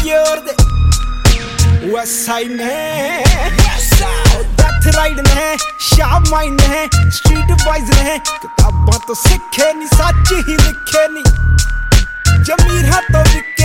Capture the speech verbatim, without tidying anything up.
pure दे west side ने death ride ने शार्प माइंड ने स्ट्रीट वाइज ने किताबां तो सीखे नहीं सच ही लिखे नहीं जमीर हाथों